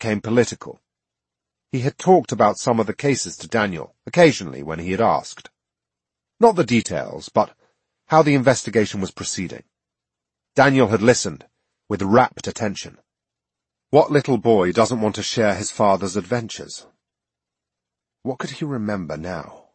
became political. He had talked about some of the cases to Daniel, occasionally when he had asked. Not the details, but how the investigation was proceeding. Daniel had listened, with rapt attention. What little boy doesn't want to share his father's adventures? What could he remember now?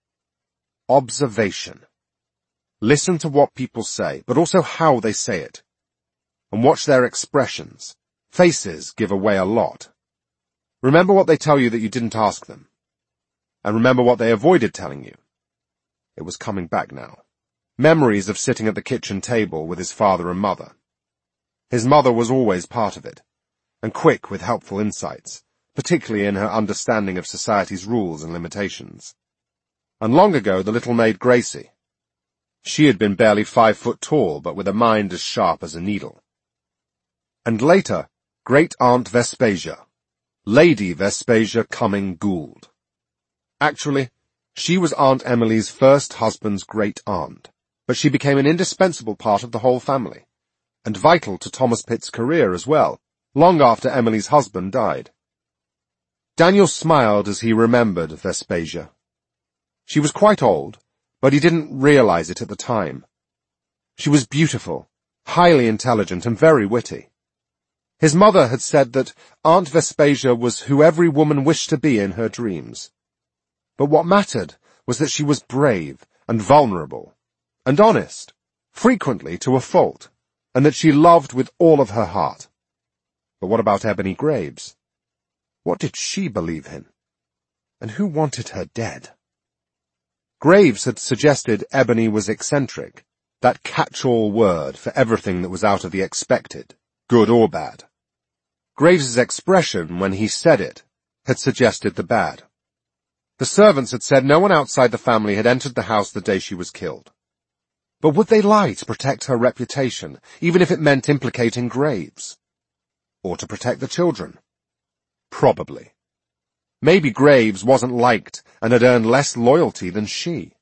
Observation. Listen to what people say, but also how they say it. And watch their expressions. Faces give away a lot. Remember what they tell you that you didn't ask them. And remember what they avoided telling you. It was coming back now. Memories of sitting at the kitchen table with his father and mother. His mother was always part of it, and quick with helpful insights, particularly in her understanding of society's rules and limitations. And long ago, the little maid Gracie. She had been barely 5 foot tall, but with a mind as sharp as a needle. And later, Great-Aunt Vespasia, Lady Vespasia Cumming-Gould. Actually, she was Aunt Emily's first husband's great-aunt, but she became an indispensable part of the whole family, and vital to Thomas Pitt's career as well, long after Emily's husband died. Daniel smiled as he remembered Vespasia. She was quite old, but he didn't realize it at the time. She was beautiful, highly intelligent, and very witty. His mother had said that Aunt Vespasia was who every woman wished to be in her dreams. But what mattered was that she was brave and vulnerable, and honest, frequently to a fault, and that she loved with all of her heart. But what about Ebony Graves? What did she believe in? And who wanted her dead? Graves had suggested Ebony was eccentric, that catch-all word for everything that was out of the expected, good or bad. Graves's expression when he said it had suggested the bad. The servants had said no one outside the family had entered the house the day she was killed. But would they lie to protect her reputation, even if it meant implicating Graves? Or to protect the children? Probably. Maybe Graves wasn't liked and had earned less loyalty than she.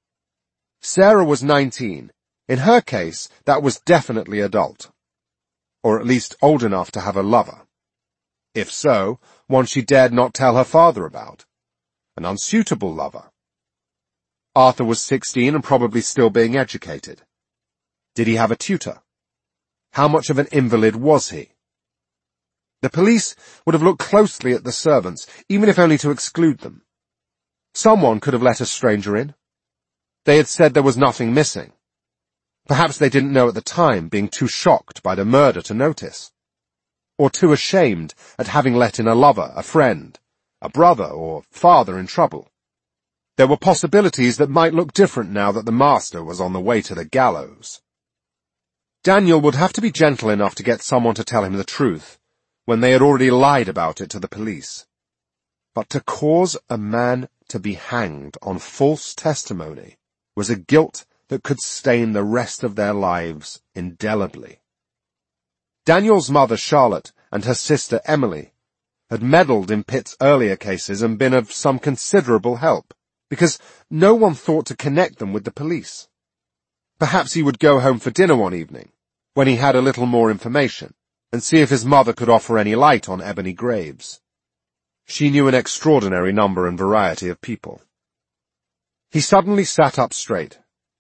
Sarah was 19. In her case, that was definitely adult. Or at least old enough to have a lover. If so, one she dared not tell her father about. An unsuitable lover. Arthur was 16 and probably still being educated. Did he have a tutor? How much of an invalid was he? The police would have looked closely at the servants, even if only to exclude them. Someone could have let a stranger in. They had said there was nothing missing. Perhaps they didn't know at the time, being too shocked by the murder to notice. Or too ashamed at having let in a lover, a friend, a brother or father in trouble. There were possibilities that might look different now that the master was on the way to the gallows. Daniel would have to be gentle enough to get someone to tell him the truth, when they had already lied about it to the police. But to cause a man to be hanged on false testimony was a guilt that could stain the rest of their lives indelibly. Daniel's mother, Charlotte, and her sister, Emily, had meddled in Pitt's earlier cases and been of some considerable help, because no one thought to connect them with the police. Perhaps he would go home for dinner one evening, when he had a little more information, and see if his mother could offer any light on Ebony Graves. She knew an extraordinary number and variety of people. He suddenly sat up straight.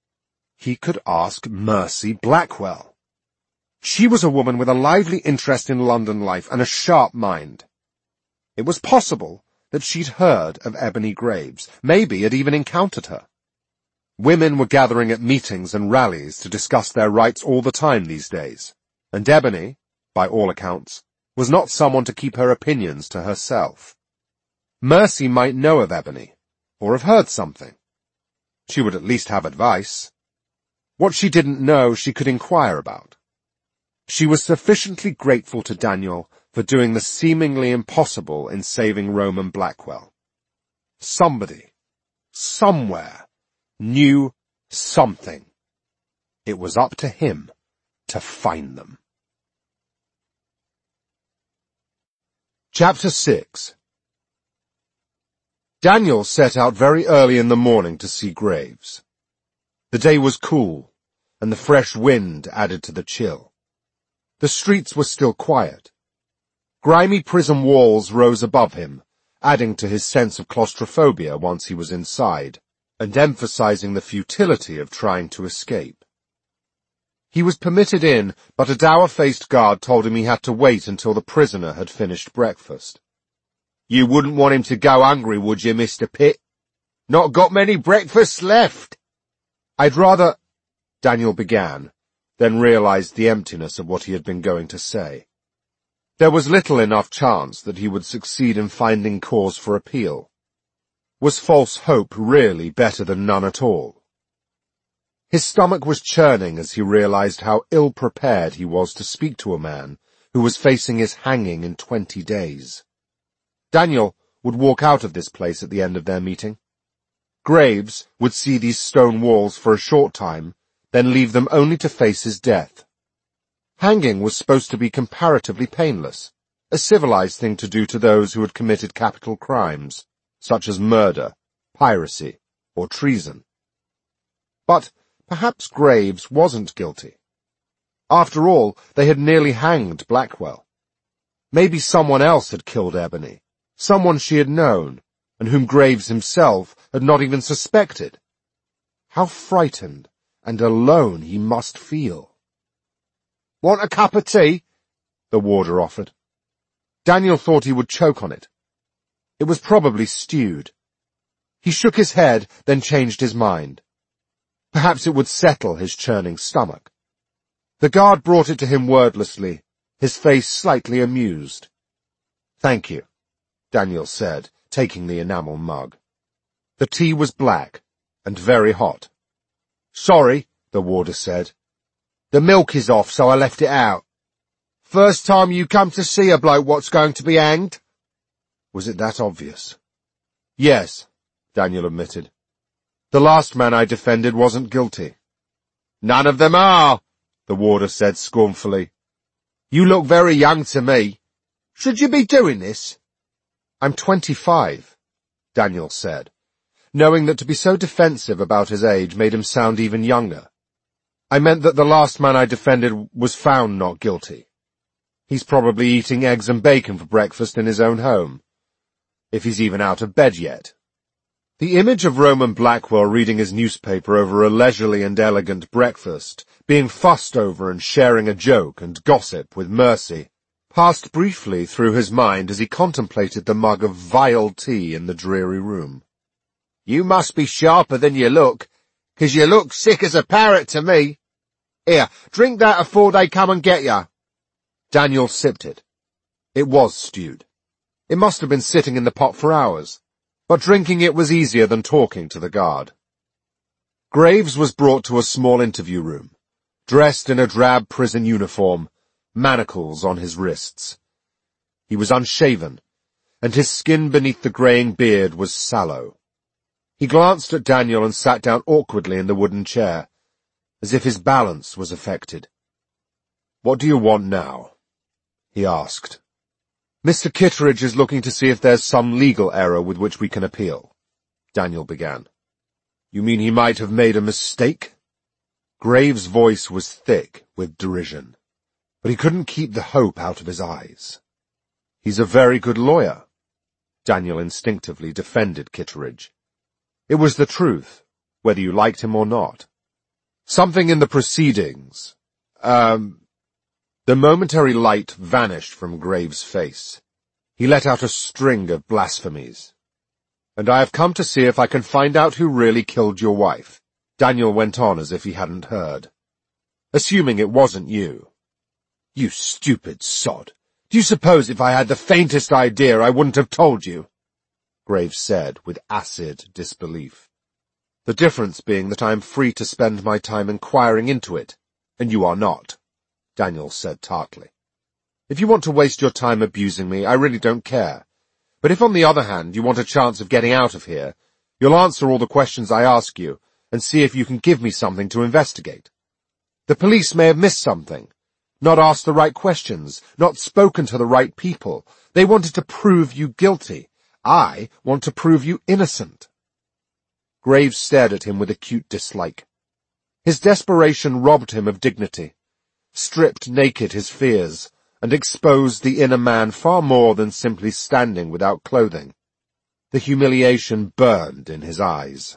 He could ask Mercy Blackwell. She was a woman with a lively interest in London life and a sharp mind. It was possible that she'd heard of Ebony Graves, maybe had even encountered her. Women were gathering at meetings and rallies to discuss their rights all the time these days, and Ebony, by all accounts, was not someone to keep her opinions to herself. Mercy might know of Ebony, or have heard something. She would at least have advice. What she didn't know she could inquire about. She was sufficiently grateful to Daniel for doing the seemingly impossible in saving Roman Blackwell. Somebody, somewhere, knew something. It was up to him to find them. Chapter 6. Daniel set out very early in the morning to see Graves. The day was cool, and the fresh wind added to the chill. The streets were still quiet. Grimy prison walls rose above him, adding to his sense of claustrophobia once he was inside, and emphasizing the futility of trying to escape. He was permitted in, but a dour-faced guard told him he had to wait until the prisoner had finished breakfast. "You wouldn't want him to go hungry, would you, Mr. Pitt? Not got many breakfasts left." "I'd rather—" Daniel began, then realized the emptiness of what he had been going to say. There was little enough chance that he would succeed in finding cause for appeal. Was false hope really better than none at all? His stomach was churning as he realized how ill-prepared he was to speak to a man who was facing his hanging in 20 days. Daniel would walk out of this place at the end of their meeting. Graves would see these stone walls for a short time, then leave them only to face his death. Hanging was supposed to be comparatively painless, a civilized thing to do to those who had committed capital crimes, such as murder, piracy, or treason. But perhaps Graves wasn't guilty. After all, they had nearly hanged Blackwell. Maybe someone else had killed Ebony, someone she had known, and whom Graves himself had not even suspected. How frightened and alone he must feel. "Want a cup of tea?" the warder offered. Daniel thought he would choke on it. It was probably stewed. He shook his head, then changed his mind. Perhaps it would settle his churning stomach. The guard brought it to him wordlessly, his face slightly amused. "Thank you," Daniel said, taking the enamel mug. The tea was black and very hot. "Sorry," the warder said. "The milk is off, so I left it out. First time you come to see a bloke what's going to be hanged?" Was it that obvious? "Yes," Daniel admitted. "The last man I defended wasn't guilty." "None of them are," the warder said scornfully. "You look very young to me. Should you be doing this?" "I'm 25, Daniel said, knowing that to be so defensive about his age made him sound even younger. "I meant that the last man I defended was found not guilty. He's probably eating eggs and bacon for breakfast in his own home, if he's even out of bed yet." The image of Roman Blackwell reading his newspaper over a leisurely and elegant breakfast, being fussed over and sharing a joke and gossip with Mercy, passed briefly through his mind as he contemplated the mug of vile tea in the dreary room. "You must be sharper than you look, 'cause you look sick as a parrot to me. Here, drink that afore they come and get ya." Daniel sipped it. It was stewed. It must have been sitting in the pot for hours, but drinking it was easier than talking to the guard. Graves was brought to a small interview room, dressed in a drab prison uniform, manacles on his wrists. He was unshaven, and his skin beneath the greying beard was sallow. He glanced at Daniel and sat down awkwardly in the wooden chair, as if his balance was affected. "What do you want now?" he asked. "Mr. Kittredge is looking to see if there's some legal error with which we can appeal," Daniel began. "You mean he might have made a mistake?" Graves' voice was thick with derision, but he couldn't keep the hope out of his eyes. "He's a very good lawyer," Daniel instinctively defended Kittredge. It was the truth, whether you liked him or not. "Something in the proceedings. The momentary light vanished from Graves' face. He let out a string of blasphemies. "And I have come to see if I can find out who really killed your wife," Daniel went on as if he hadn't heard. "Assuming it wasn't you." "You stupid sod. Do you suppose if I had the faintest idea I wouldn't have told you?" Graves said with acid disbelief. "The difference being that I am free to spend my time inquiring into it, and you are not," Daniel said tartly. "If you want to waste your time abusing me, I really don't care. But if on the other hand you want a chance of getting out of here, you'll answer all the questions I ask you and see if you can give me something to investigate. The police may have missed something, not asked the right questions, not spoken to the right people. They wanted to prove you guilty. I want to prove you innocent." Graves stared at him with acute dislike. His desperation robbed him of dignity, stripped naked his fears, and exposed the inner man far more than simply standing without clothing. The humiliation burned in his eyes.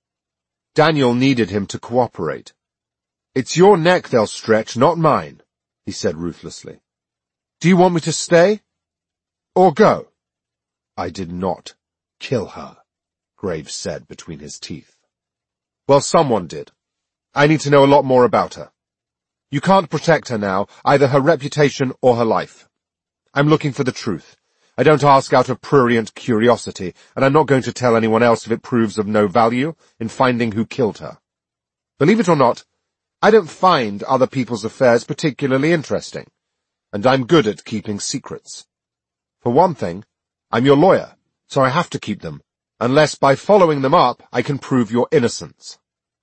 Daniel needed him to cooperate. "It's your neck they'll stretch, not mine," he said ruthlessly. "Do you want me to stay? Or go?" "I did not kill her," Graves said between his teeth. "Well, someone did. I need to know a lot more about her. You can't protect her now, either her reputation or her life. I'm looking for the truth. I don't ask out of prurient curiosity, and I'm not going to tell anyone else if it proves of no value in finding who killed her. Believe it or not, I don't find other people's affairs particularly interesting, and I'm good at keeping secrets. For one thing, I'm your lawyer, so I have to keep them, unless by following them up I can prove your innocence."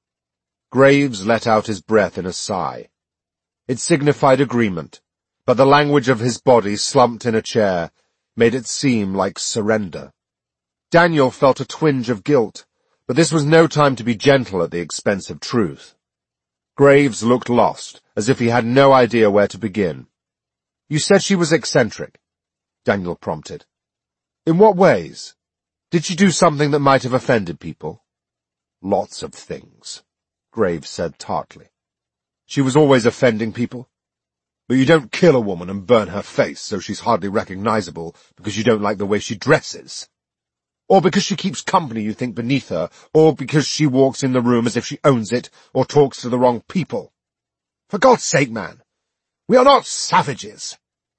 Graves let out his breath in a sigh. It signified agreement, but the language of his body slumped in a chair made it seem like surrender. Daniel felt a twinge of guilt, but this was no time to be gentle at the expense of truth. Graves looked lost, as if he had no idea where to begin. "You said she was eccentric," Daniel prompted. "In what ways? Did she do something that might have offended people?" "Lots of things," Graves said tartly. "She was always offending people. But you don't kill a woman and burn her face so she's hardly recognizable because you don't like the way she dresses. Or because she keeps company you think beneath her, or because she walks in the room as if she owns it, or talks to the wrong people. For God's sake, man, we are not savages.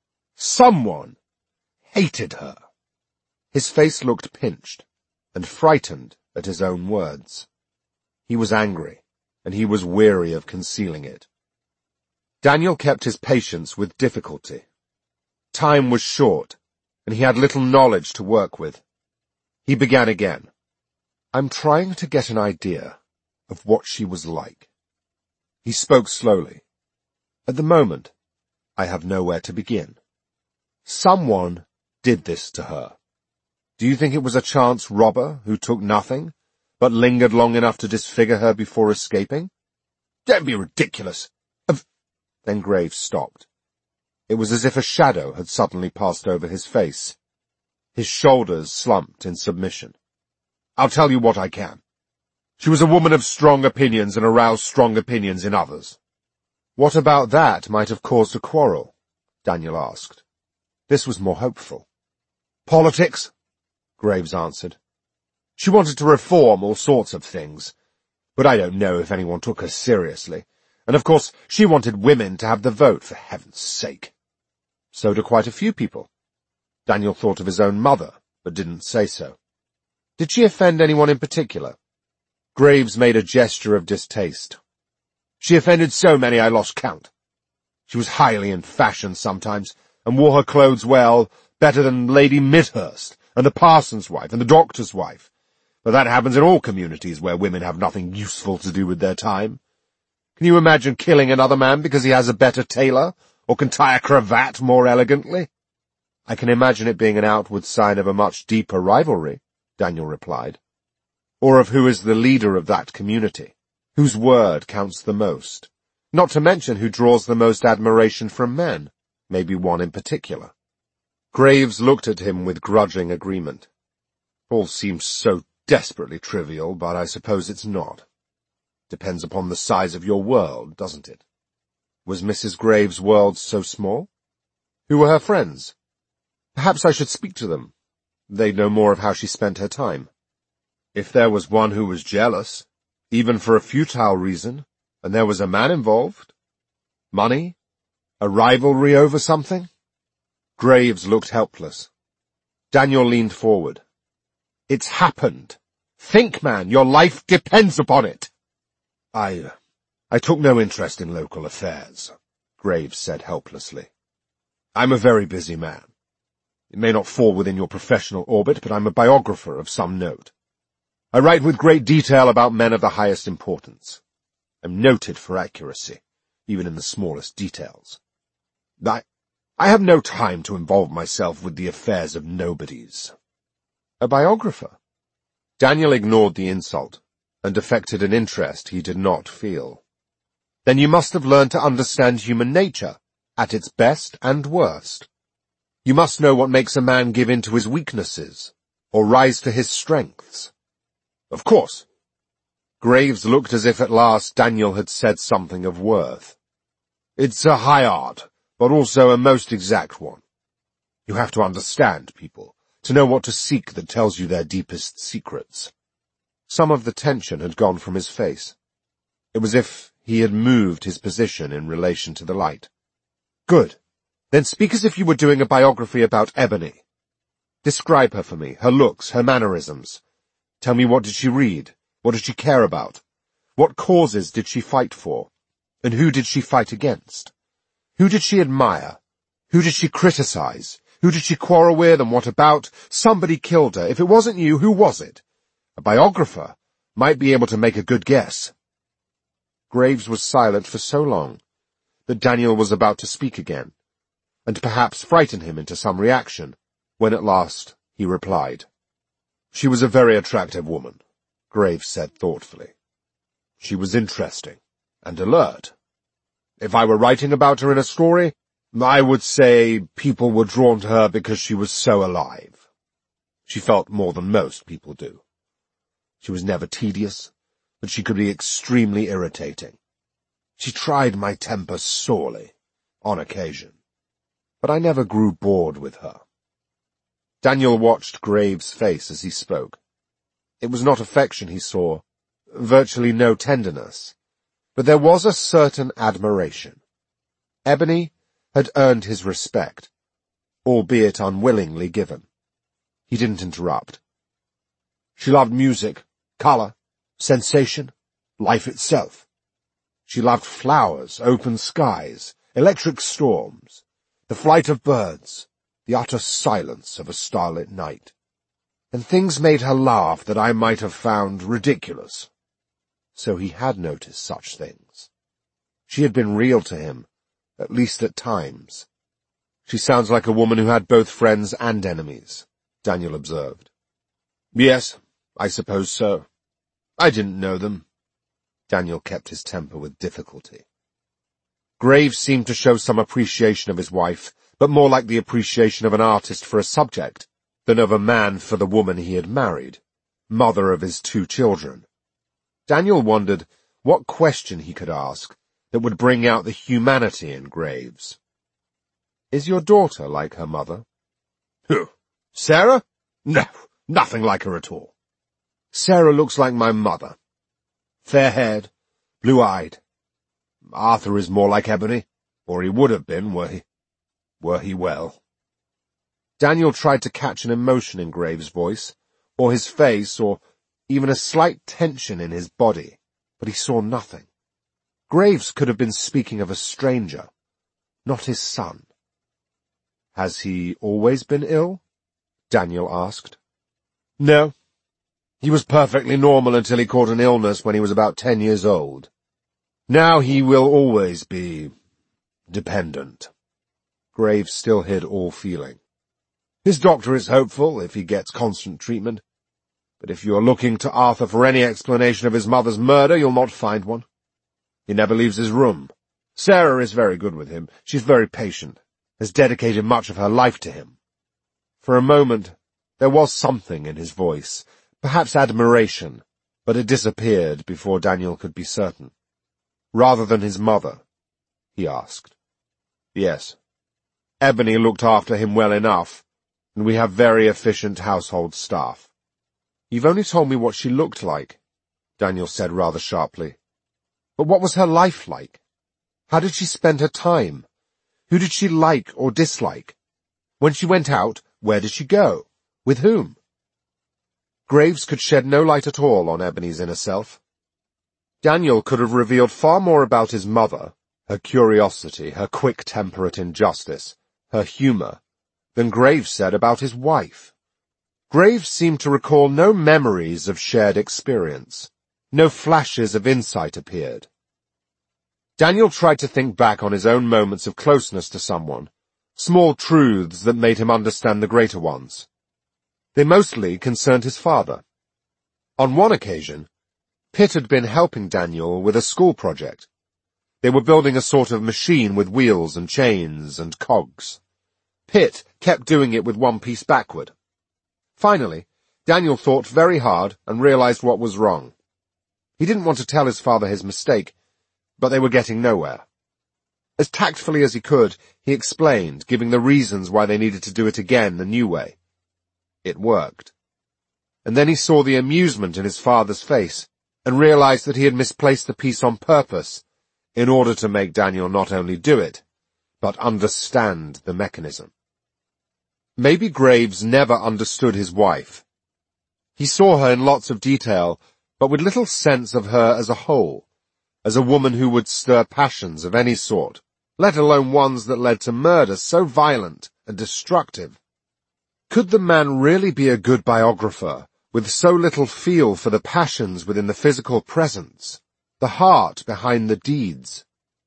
Someone hated her." His face looked pinched and frightened at his own words. He was angry, and he was weary of concealing it. Daniel kept his patience with difficulty. Time was short, and he had little knowledge to work with. He began again. "I'm trying to get an idea of what she was like." He spoke slowly. "At the moment, I have nowhere to begin. Someone did this to her. Do you think it was a chance robber who took nothing, but lingered long enough to disfigure her before escaping?" "Don't be ridiculous." Then Graves stopped. It was as if a shadow had suddenly passed over his face. His shoulders slumped in submission. "I'll tell you what I can. She was a woman of strong opinions and aroused strong opinions in others." "What about that might have caused a quarrel?" Daniel asked. This was more hopeful. "Politics," Graves answered. "She wanted to reform all sorts of things, but I don't know if anyone took her seriously. And of course, she wanted women to have the vote, for heaven's sake. So do quite a few people." Daniel thought of his own mother, but didn't say so. "Did she offend anyone in particular?" Graves made a gesture of distaste. "She offended so many I lost count. She was highly in fashion sometimes, and wore her clothes well, better than Lady Midhurst, and the parson's wife, and the doctor's wife. But that happens in all communities where women have nothing useful to do with their time. Can you imagine killing another man because he has a better tailor, or can tie a cravat more elegantly?" "I can imagine it being an outward sign of a much deeper rivalry," Daniel replied. "Or of who is the leader of that community, whose word counts the most, not to mention who draws the most admiration from men, maybe one in particular." Graves looked at him with grudging agreement. "All seems so desperately trivial, but I suppose it's not. Depends upon the size of your world, doesn't it? Was Mrs. Graves' world so small? Who were her friends? Perhaps I should speak to them. They'd know more of how she spent her time. If there was one who was jealous, even for a futile reason, and there was a man involved? Money? A rivalry over something?" Graves looked helpless. Daniel leaned forward. "It's happened. Think, man, your life depends upon it." I took no interest in local affairs," Graves said helplessly. "I'm a very busy man. It may not fall within your professional orbit, but I'm a biographer of some note. I write with great detail about men of the highest importance. I'm noted for accuracy, even in the smallest details. I have no time to involve myself with the affairs of nobodies." "A biographer?" Daniel ignored the insult and affected an interest he did not feel. "Then you must have learned to understand human nature," at its best and worst. You must know what makes a man give in to his weaknesses, or rise to his strengths. Of course. Graves looked as if at last Daniel had said something of worth. It's a high art, but also a most exact one. You have to understand people, to know what to seek that tells you their deepest secrets. Some of the tension had gone from his face. It was as if he had moved his position in relation to the light. Good. Then speak as if you were doing a biography about Ebony. Describe her for me, her looks, her mannerisms. Tell me, what did she read? What did she care about? What causes did she fight for? And who did she fight against? Who did she admire? Who did she criticize? Who did she quarrel with, and what about? Somebody killed her. If it wasn't you, who was it? A biographer might be able to make a good guess. Graves was silent for so long that Daniel was about to speak again, and perhaps frighten him into some reaction, when at last he replied. She was a very attractive woman, Graves said thoughtfully. She was interesting and alert. If I were writing about her in a story, I would say people were drawn to her because she was so alive. She felt more than most people do. She was never tedious, but she could be extremely irritating. She tried my temper sorely, on occasion, but I never grew bored with her. Daniel watched Graves' face as he spoke. It was not affection he saw, virtually no tenderness, but there was a certain admiration. Ebony had earned his respect, albeit unwillingly given. He didn't interrupt. She loved music, color, sensation, life itself. She loved flowers, open skies, electric storms, the flight of birds, the utter silence of a starlit night. And things made her laugh that I might have found ridiculous. So he had noticed such things. She had been real to him, at least at times. She sounds like a woman who had both friends and enemies, Daniel observed. Yes, I suppose so. I didn't know them. Daniel kept his temper with difficulty. Graves seemed to show some appreciation of his wife, but more like the appreciation of an artist for a subject than of a man for the woman he had married, mother of his 2 children. Daniel wondered what question he could ask that would bring out the humanity in Graves. Is your daughter like her mother? Who? Sarah? No, nothing like her at all. Sarah looks like my mother. Fair-haired, blue-eyed. Arthur is more like Ebony, or he would have been were he well. Daniel tried to catch an emotion in Graves' voice, or his face, or even a slight tension in his body, but he saw nothing. Graves could have been speaking of a stranger, not his son. Has he always been ill? Daniel asked. No. He was perfectly normal until he caught an illness when he was about 10 years old. Now he will always be dependent. Graves still hid all feeling. His doctor is hopeful if he gets constant treatment, but if you are looking to Arthur for any explanation of his mother's murder, you'll not find one. He never leaves his room. Sarah is very good with him. She's very patient, has dedicated much of her life to him. For a moment, there was something in his voice, perhaps admiration, but it disappeared before Daniel could be certain. Rather than his mother? He asked. Yes. Ebony looked after him well enough, and we have very efficient household staff. You've only told me what she looked like, Daniel said rather sharply. But what was her life like? How did she spend her time? Who did she like or dislike? When she went out, where did she go? With whom? Graves could shed no light at all on Ebony's inner self. Daniel could have revealed far more about his mother, her curiosity, her quick temper at injustice, her humour, than Graves said about his wife. Graves seemed to recall no memories of shared experience. No flashes of insight appeared. Daniel tried to think back on his own moments of closeness to someone, small truths that made him understand the greater ones. They mostly concerned his father. On one occasion, Pitt had been helping Daniel with a school project. They were building a sort of machine with wheels and chains and cogs. Pitt kept doing it with one piece backward. Finally, Daniel thought very hard and realized what was wrong. He didn't want to tell his father his mistake, but they were getting nowhere. As tactfully as he could, he explained, giving the reasons why they needed to do it again the new way. It worked. And then he saw the amusement in his father's face and realized that he had misplaced the piece on purpose in order to make Daniel not only do it, but understand the mechanism. Maybe Graves never understood his wife. He saw her in lots of detail, but with little sense of her as a whole, as a woman who would stir passions of any sort, let alone ones that led to murder so violent and destructive. Could the man really be a good biographer, with so little feel for the passions within the physical presence, the heart behind the deeds?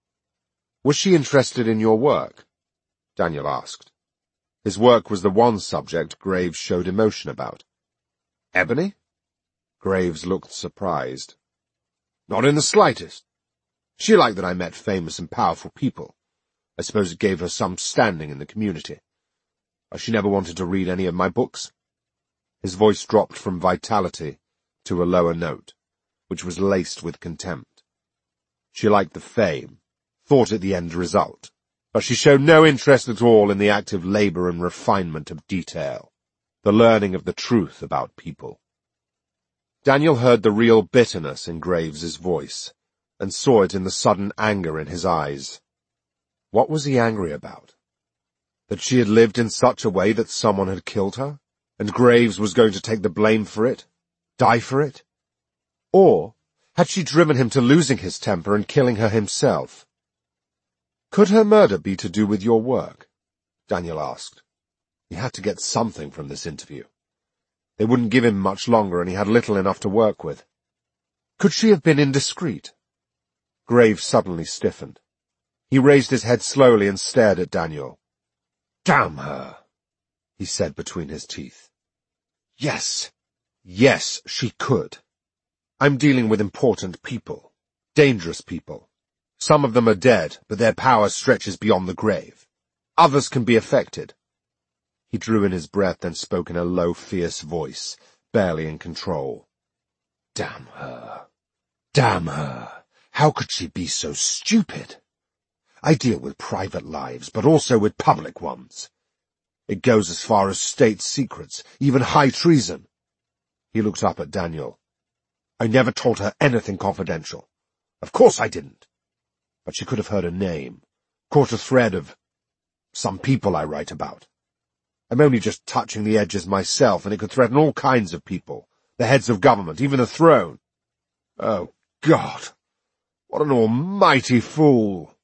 Was she interested in your work? Daniel asked. His work was the one subject Graves showed emotion about. Ebony? Graves looked surprised. Not in the slightest. She liked that I met famous and powerful people. I suppose it gave her some standing in the community. She never wanted to read any of my books. His voice dropped from vitality to a lower note, which was laced with contempt. She liked the fame, thought it the end result, but she showed no interest at all in the active labor and refinement of detail, the learning of the truth about people. Daniel heard the real bitterness in Graves's voice, and saw it in the sudden anger in his eyes. What was he angry about? That she had lived in such a way that someone had killed her, and Graves was going to take the blame for it, die for it? Or had she driven him to losing his temper and killing her himself? Could her murder be to do with your work? Daniel asked. He had to get something from this interview. They wouldn't give him much longer, and he had little enough to work with. Could she have been indiscreet? Graves suddenly stiffened. He raised his head slowly and stared at Daniel. Damn her, he said between his teeth. Yes, she could. I'm dealing with important people, dangerous people. Some of them are dead, but their power stretches beyond the grave. Others can be affected. He drew in his breath and spoke in a low, fierce voice, barely in control. Damn her. Damn her. How could she be so stupid? I deal with private lives, but also with public ones. It goes as far as state secrets, even high treason. He looked up at Daniel. I never told her anything confidential. Of course I didn't. But she could have heard a name, caught a thread of some people I write about. I'm only just touching the edges myself, and it could threaten all kinds of people, the heads of government, even the throne. Oh, God! What an almighty fool!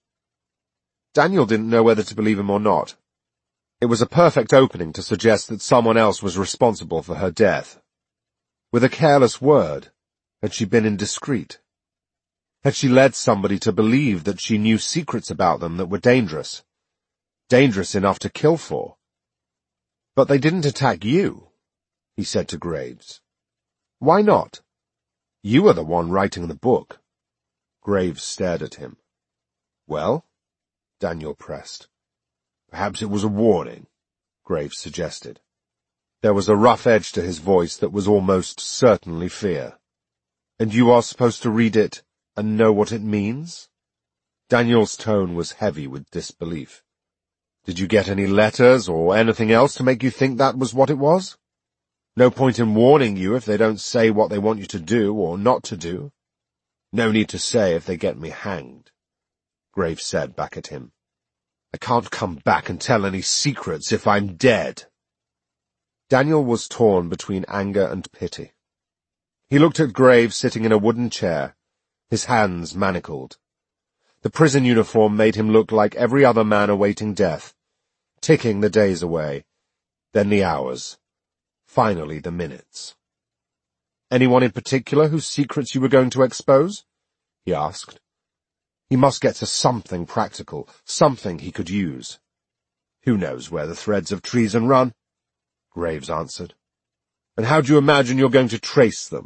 Daniel didn't know whether to believe him or not. It was a perfect opening to suggest that someone else was responsible for her death. With a careless word, had she been indiscreet? Had she led somebody to believe that she knew secrets about them that were dangerous? Dangerous enough to kill for? But they didn't attack you, he said to Graves. Why not? You are the one writing the book. Graves stared at him. Well? Daniel pressed. Perhaps it was a warning, Graves suggested. There was a rough edge to his voice that was almost certainly fear. And you are supposed to read it and know what it means? Daniel's tone was heavy with disbelief. Did you get any letters or anything else to make you think that was what it was? No point in warning you if they don't say what they want you to do or not to do. No need to say if they get me hanged, Graves said back at him. I can't come back and tell any secrets if I'm dead. Daniel was torn between anger and pity. He looked at Graves sitting in a wooden chair, his hands manacled. The prison uniform made him look like every other man awaiting death, ticking the days away, then the hours, finally the minutes. Anyone in particular whose secrets you were going to expose? He asked. He must get to something practical, something he could use. Who knows where the threads of treason run? Graves answered. And how do you imagine you're going to trace them?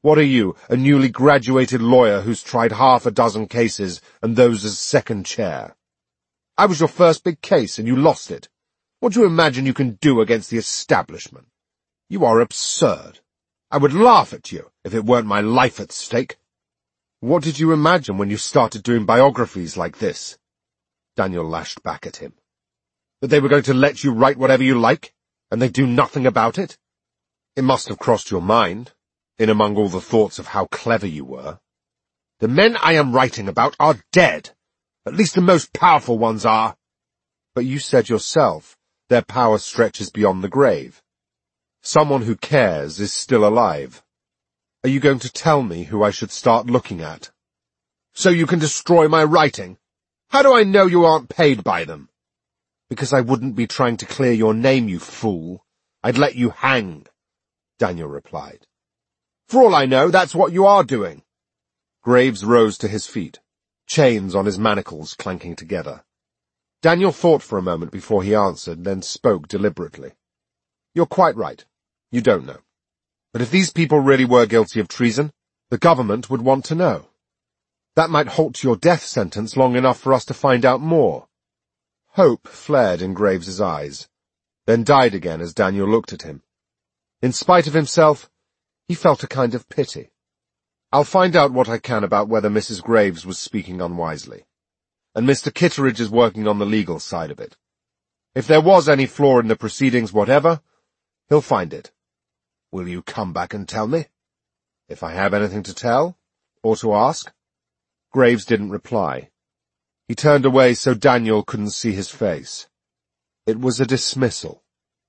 What are you, a newly graduated lawyer who's tried half a dozen cases, and those as second chair? I was your first big case, and you lost it. What do you imagine you can do against the establishment? You are absurd. I would laugh at you if it weren't my life at stake. What did you imagine when you started doing biographies like this? Daniel lashed back at him. That they were going to let you write whatever you like, and they do nothing about it? It must have crossed your mind, in among all the thoughts of how clever you were. The men I am writing about are dead. At least the most powerful ones are. But you said yourself, their power stretches beyond the grave. Someone who cares is still alive. Are you going to tell me who I should start looking at? So you can destroy my writing? How do I know you aren't paid by them? Because I wouldn't be trying to clear your name, you fool. I'd let you hang, Daniel replied. For all I know, that's what you are doing. Graves rose to his feet, chains on his manacles clanking together. Daniel thought for a moment before he answered, then spoke deliberately. You're quite right. You don't know. But if these people really were guilty of treason, the government would want to know. That might halt your death sentence long enough for us to find out more. Hope flared in Graves's eyes, then died again as Daniel looked at him. In spite of himself, he felt a kind of pity. I'll find out what I can about whether Mrs. Graves was speaking unwisely. And Mr. Kitteridge is working on the legal side of it. If there was any flaw in the proceedings whatever, he'll find it. Will you come back and tell me? If I have anything to tell, or to ask? Graves didn't reply. He turned away so Daniel couldn't see his face. It was a dismissal.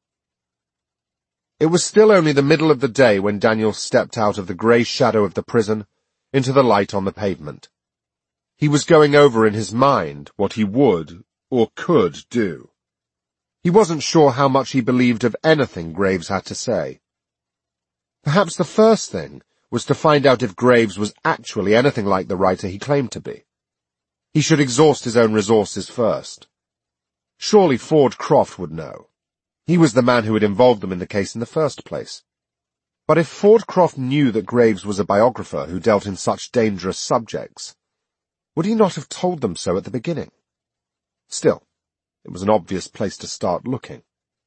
It was still only the middle of the day when Daniel stepped out of the grey shadow of the prison into the light on the pavement. He was going over in his mind what he would or could do. He wasn't sure how much he believed of anything Graves had to say. Perhaps the first thing was to find out if Graves was actually anything like the writer he claimed to be. He should exhaust his own resources first. Surely Ford Croft would know. He was the man who had involved them in the case in the first place. But if Ford Croft knew that Graves was a biographer who dealt in such dangerous subjects, would he not have told them so at the beginning? Still, it was an obvious place to start looking.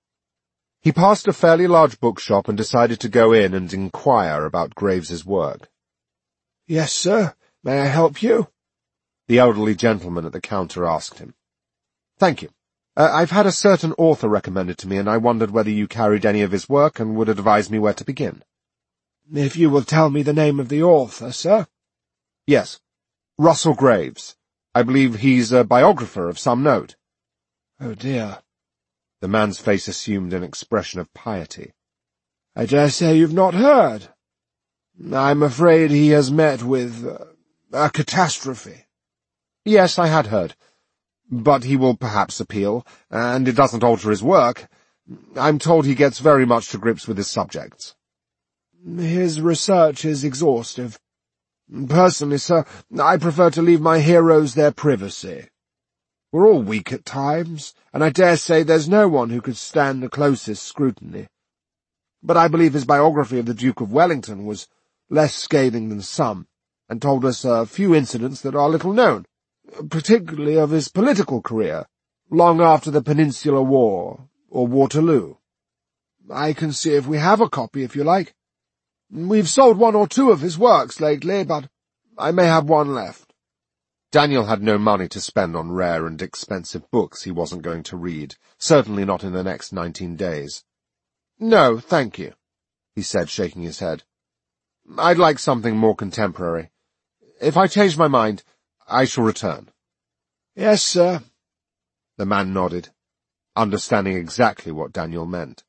He passed a fairly large bookshop and decided to go in and inquire about Graves's work. "Yes, sir. May I help you?" the elderly gentleman at the counter asked him. "Thank you. I've had a certain author recommended to me, and I wondered whether you carried any of his work and would advise me where to begin." "If you will tell me the name of the author, sir." "Yes. Russell Graves. I believe he's a biographer of some note." "Oh, dear." The man's face assumed an expression of piety. "I dare say you've not heard. I'm afraid he has met with a catastrophe." "Yes, I had heard. But he will perhaps appeal, and it doesn't alter his work. I'm told he gets very much to grips with his subjects." "His research is exhaustive. Personally, sir, I prefer to leave my heroes their privacy. We're all weak at times, and I dare say there's no one who could stand the closest scrutiny. But I believe his biography of the Duke of Wellington was less scathing than some, and told us a few incidents that are little known, particularly of his political career, long after the Peninsular War, or Waterloo. I can see if we have a copy, if you like. We've sold one or two of his works lately, but I may have one left." Daniel had no money to spend on rare and expensive books he wasn't going to read, certainly not in the next 19 days. "No, thank you," he said, shaking his head. "I'd like something more contemporary. If I change my mind, I shall return." "Yes, sir." The man nodded, understanding exactly what Daniel meant.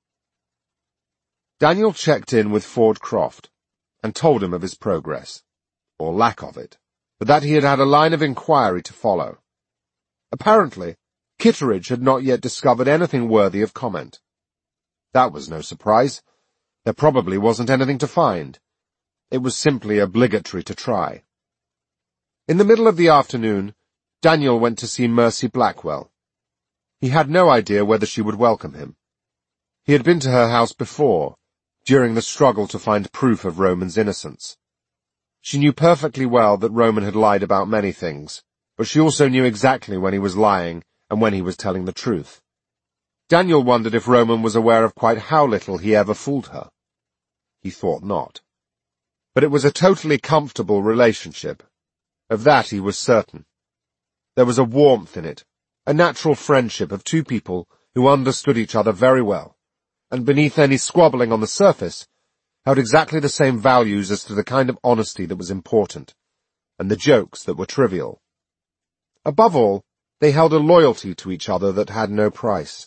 Daniel checked in with Ford Croft and told him of his progress, or lack of it, but that he had had a line of inquiry to follow. Apparently, Kitteridge had not yet discovered anything worthy of comment. That was no surprise. There probably wasn't anything to find. It was simply obligatory to try. In the middle of the afternoon, Daniel went to see Mercy Blackwell. He had no idea whether she would welcome him. He had been to her house before, during the struggle to find proof of Roman's innocence. She knew perfectly well that Roman had lied about many things, but she also knew exactly when he was lying and when he was telling the truth. Daniel wondered if Roman was aware of quite how little he ever fooled her. He thought not. But it was a totally comfortable relationship. Of that he was certain. There was a warmth in it, a natural friendship of two people who understood each other very well, and beneath any squabbling on the surface, held exactly the same values as to the kind of honesty that was important, and the jokes that were trivial. Above all, they held a loyalty to each other that had no price.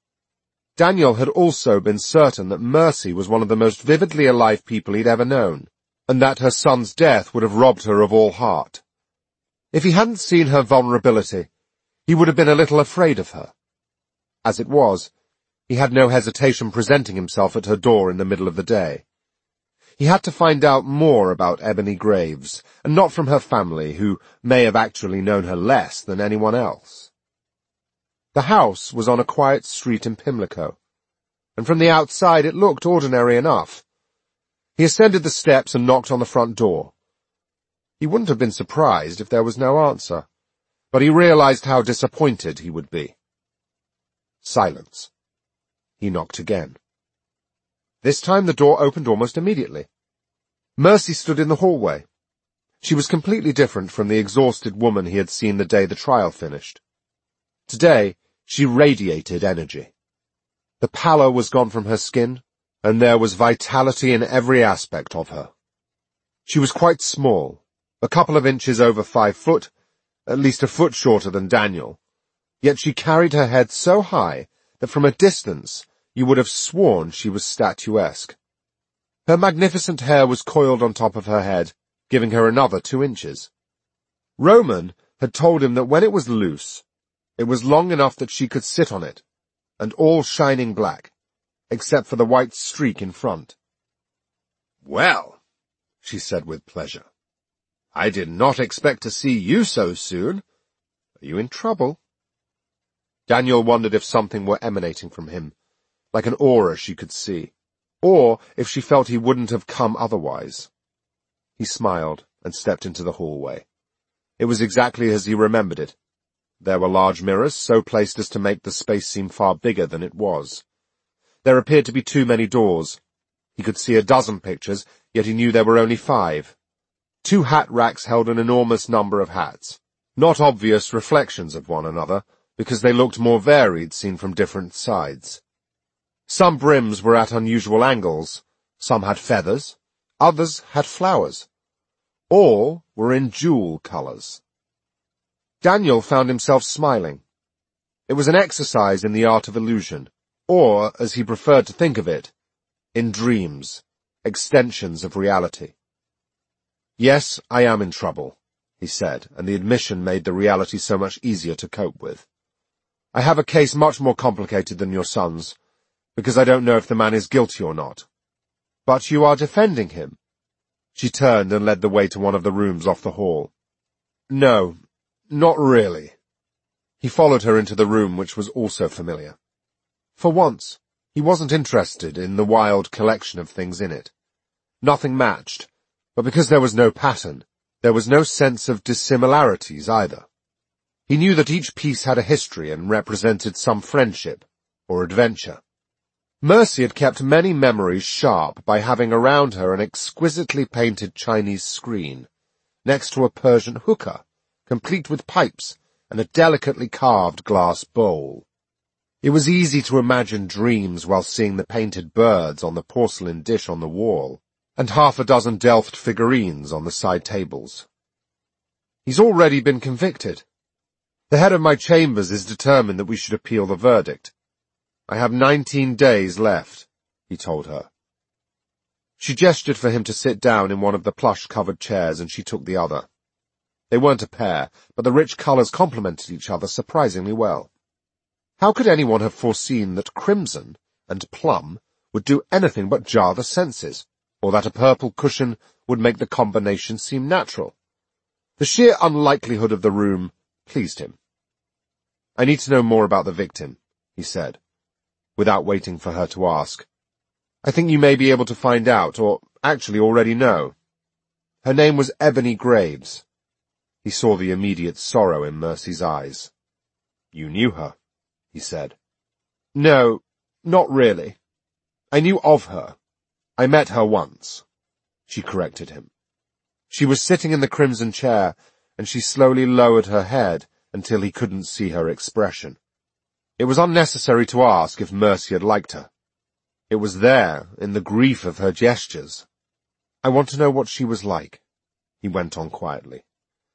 Daniel had also been certain that Mercy was one of the most vividly alive people he'd ever known, and that her son's death would have robbed her of all heart. If he hadn't seen her vulnerability, he would have been a little afraid of her. As it was, he had no hesitation presenting himself at her door in the middle of the day. He had to find out more about Ebony Graves, and not from her family, who may have actually known her less than anyone else. The house was on a quiet street in Pimlico, and from the outside it looked ordinary enough. He ascended the steps and knocked on the front door. He wouldn't have been surprised if there was no answer, but he realized how disappointed he would be. Silence. He knocked again. This time the door opened almost immediately. Mercy stood in the hallway. She was completely different from the exhausted woman he had seen the day the trial finished. Today, she radiated energy. The pallor was gone from her skin, and there was vitality in every aspect of her. She was quite small, a couple of inches over 5 foot, at least a foot shorter than Daniel, yet she carried her head so high that from a distance you would have sworn she was statuesque. Her magnificent hair was coiled on top of her head, giving her another 2 inches. Roman had told him that when it was loose, it was long enough that she could sit on it, and all shining black, except for the white streak in front. "Well," she said with pleasure, "I did not expect to see you so soon. Are you in trouble?" Daniel wondered if something were emanating from him, like an aura she could see, or if she felt he wouldn't have come otherwise. He smiled and stepped into the hallway. It was exactly as he remembered it. There were large mirrors, so placed as to make the space seem far bigger than it was. There appeared to be too many doors. He could see a dozen pictures, yet he knew there were only 5. 2 hat racks held an enormous number of hats, not obvious reflections of one another, because they looked more varied seen from different sides. Some brims were at unusual angles, some had feathers, others had flowers. All were in jewel colors. Daniel found himself smiling. It was an exercise in the art of illusion, or, as he preferred to think of it, in dreams, extensions of reality. "Yes, I am in trouble," he said, and the admission made the reality so much easier to cope with. "I have a case much more complicated than your son's, because I don't know if the man is guilty or not. But you are defending him." She turned and led the way to one of the rooms off the hall. "No, not really." He followed her into the room, which was also familiar. For once, he wasn't interested in the wild collection of things in it. Nothing matched, but because there was no pattern, there was no sense of dissimilarities either. He knew that each piece had a history and represented some friendship or adventure. Mercy had kept many memories sharp by having around her an exquisitely painted Chinese screen, next to a Persian hookah, complete with pipes and a delicately carved glass bowl. It was easy to imagine dreams while seeing the painted birds on the porcelain dish on the wall, and 6 Delft figurines on the side tables. "He's already been convicted. The head of my chambers is determined that we should appeal the verdict. I have 19 days left," he told her. She gestured for him to sit down in one of the plush-covered chairs, and she took the other. They weren't a pair, but the rich colours complemented each other surprisingly well. How could anyone have foreseen that crimson and plum would do anything but jar the senses, or that a purple cushion would make the combination seem natural? The sheer unlikelihood of the room pleased him. "I need to know more about the victim," he said, without waiting for her to ask. I think you may be able to find out, or actually already know. Her name was Ebony Graves. He saw the immediate sorrow in Mercy's eyes. You knew her, he said. No, not really. I knew of her. I met her once. She corrected him. She was sitting in the crimson chair, and she slowly lowered her head until he couldn't see her expression. It was unnecessary to ask if Mercy had liked her. It was there, in the grief of her gestures. I want to know what she was like, he went on quietly.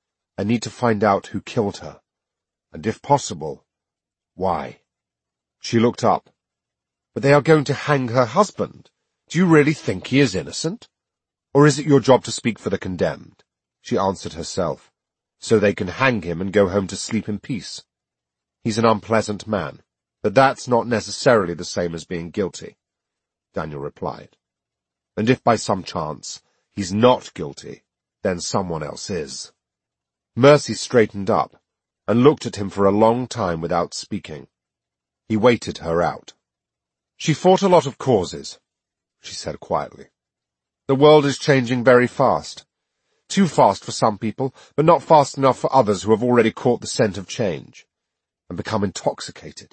I need to find out who killed her, and if possible, why. She looked up. But they are going to hang her husband. Do you really think he is innocent? Or is it your job to speak for the condemned? She answered herself. So they can hang him and go home to sleep in peace. He's an unpleasant man, but that's not necessarily the same as being guilty, Daniel replied. And if by some chance he's not guilty, then someone else is. Mercy straightened up and looked at him for a long time without speaking. He waited her out. She fought a lot of causes, she said quietly. The world is changing very fast. Too fast for some people, but not fast enough for others who have already caught the scent of change and become intoxicated.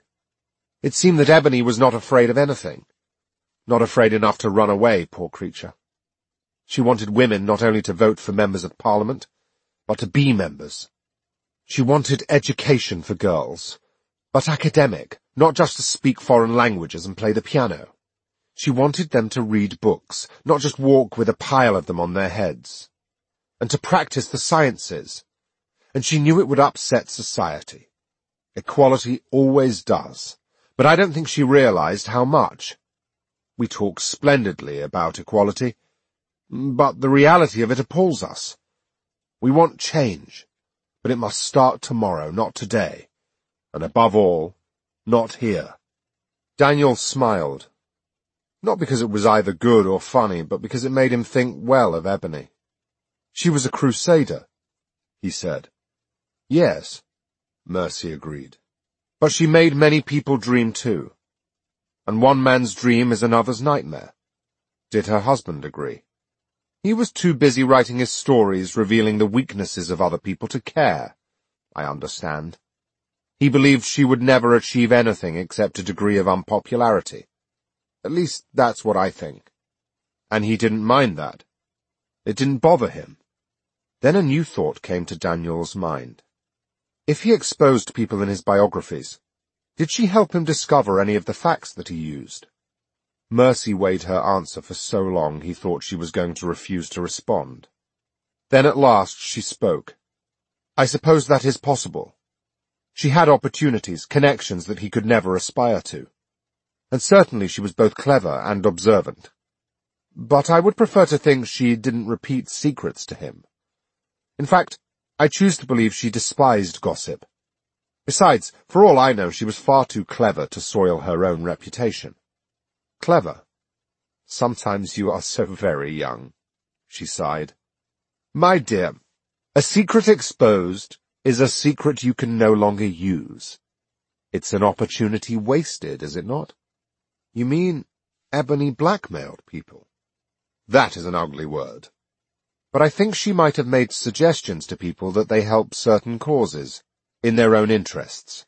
It seemed that Ebony was not afraid of anything. Not afraid enough to run away, poor creature. She wanted women not only to vote for members of Parliament, but to be members. She wanted education for girls, but academic, not just to speak foreign languages and play the piano. She wanted them to read books, not just walk with a pile of them on their heads, and to practice the sciences. And she knew it would upset society. Equality always does, but I don't think she realized how much. We talk splendidly about equality, but the reality of it appalls us. We want change, but it must start tomorrow, not today. And above all, not here. Daniel smiled. Not because it was either good or funny, but because it made him think well of Ebony. She was a crusader, he said. Yes, Mercy agreed. But she made many people dream too. And one man's dream is another's nightmare. Did her husband agree? He was too busy writing his stories revealing the weaknesses of other people to care, I understand. He believed she would never achieve anything except a degree of unpopularity. At least that's what I think. And he didn't mind that. It didn't bother him. Then a new thought came to Daniel's mind. If he exposed people in his biographies, did she help him discover any of the facts that he used? Mercy weighed her answer for so long he thought she was going to refuse to respond. Then at last she spoke. I suppose that is possible. She had opportunities, connections that he could never aspire to. And certainly she was both clever and observant. But I would prefer to think she didn't repeat secrets to him. In fact, I choose to believe she despised gossip. Besides, for all I know, she was far too clever to soil her own reputation. Clever? Sometimes you are so very young, she sighed. My dear, a secret exposed is a secret you can no longer use. It's an opportunity wasted, is it not? You mean Ebony blackmailed people? That is an ugly word. But I think she might have made suggestions to people that they help certain causes, in their own interests.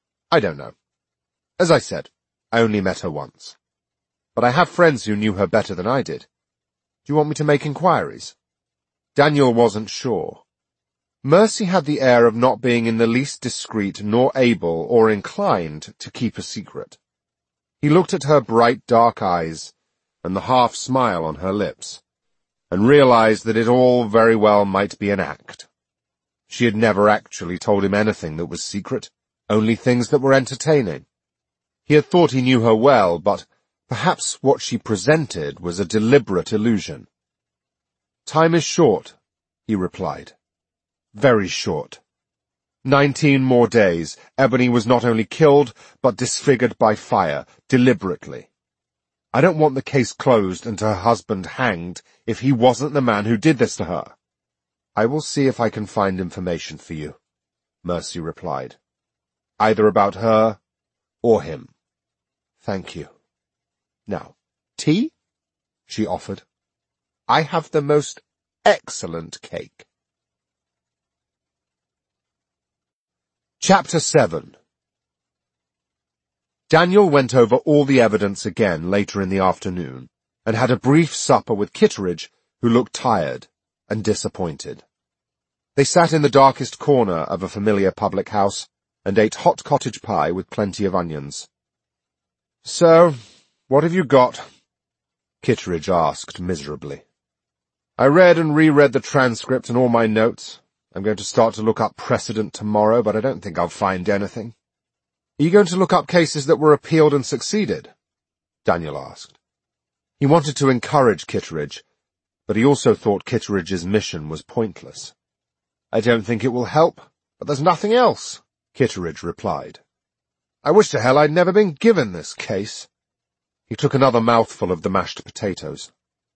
I don't know. As I said, I only met her once. But I have friends who knew her better than I did. Do you want me to make inquiries? Daniel wasn't sure. Mercy had the air of not being in the least discreet nor able or inclined to keep a secret. He looked at her bright dark eyes and the half-smile on her lips, and realized that it all very well might be an act. She had never actually told him anything that was secret, only things that were entertaining. He had thought he knew her well, but perhaps what she presented was a deliberate illusion. Time is short, he replied. Very short. 19 more days, Ebony was not only killed, but disfigured by fire, deliberately. I don't want the case closed and her husband hanged if he wasn't the man who did this to her. I will see if I can find information for you, Mercy replied. Either about her or him. Thank you. Now, Tea? She offered. I have the most excellent cake. Chapter 7. Daniel went over all the evidence again later in the afternoon, and had a brief supper with Kitteridge, who looked tired and disappointed. They sat in the darkest corner of a familiar public house, and ate hot cottage pie with plenty of onions. So, what have you got? Kitteridge asked miserably. I read and reread the transcript and all my notes. I'm going to start to look up precedent tomorrow, but I don't think I'll find anything. Are you going to look up cases that were appealed and succeeded? Daniel asked. He wanted to encourage Kitteridge, but he also thought Kitteridge's mission was pointless. I don't think it will help, but there's nothing else, Kitteridge replied. I wish to hell I'd never been given this case. He took another mouthful of the mashed potatoes.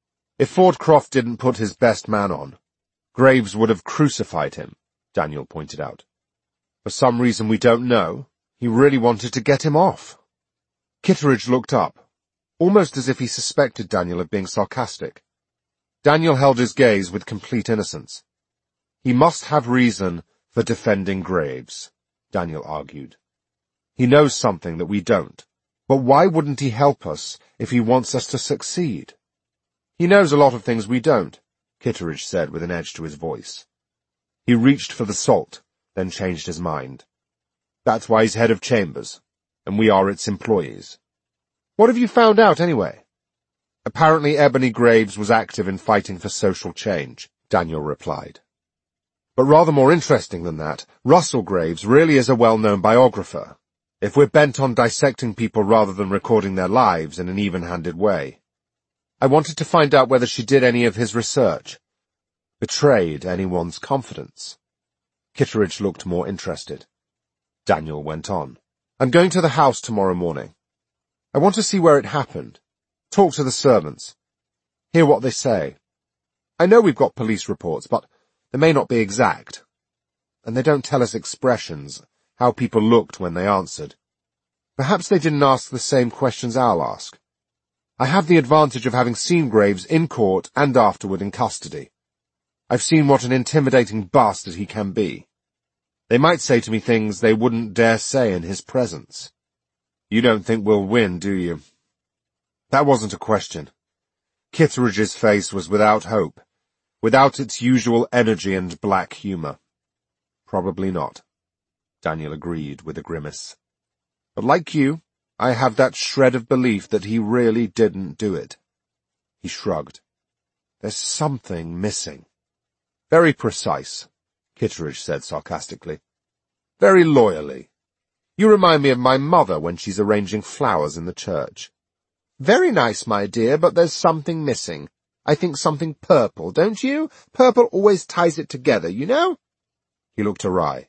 If Fordcroft didn't put his best man on, Graves would have crucified him, Daniel pointed out. For some reason we don't know, he really wanted to get him off. Kitteridge looked up, almost as if he suspected Daniel of being sarcastic. Daniel held his gaze with complete innocence. He must have reason for defending Graves, Daniel argued. He knows something that we don't, but why wouldn't he help us if he wants us to succeed? He knows a lot of things we don't, Kitteridge said with an edge to his voice. He reached for the salt, then changed his mind. That's why he's head of chambers, and we are its employees. What have you found out, anyway? Apparently Ebony Graves was active in fighting for social change, Daniel replied. But rather more interesting than that, Russell Graves really is a well-known biographer, if we're bent on dissecting people rather than recording their lives in an even-handed way. I wanted to find out whether she did any of his research, betrayed anyone's confidence. Kitteridge looked more interested. Daniel went on. I'm going to the house tomorrow morning. I want to see where it happened, talk to the servants, hear what they say. I know we've got police reports, but they may not be exact, and they don't tell us expressions, how people looked when they answered. Perhaps they didn't ask the same questions I'll ask. I have the advantage of having seen Graves in court and afterward in custody. I've seen what an intimidating bastard he can be. They might say to me things they wouldn't dare say in his presence. You don't think we'll win, do you? That wasn't a question. Kitteridge's face was without hope, without its usual energy and black humour. Probably not, Daniel agreed with a grimace. But like you, I have that shred of belief that he really didn't do it. He shrugged. There's something missing. Very precise, Kitteridge said sarcastically. Very loyally. You remind me of my mother when she's arranging flowers in the church. Very nice, my dear, but there's something missing. I think something purple, don't you? Purple always ties it together, you know? He looked awry.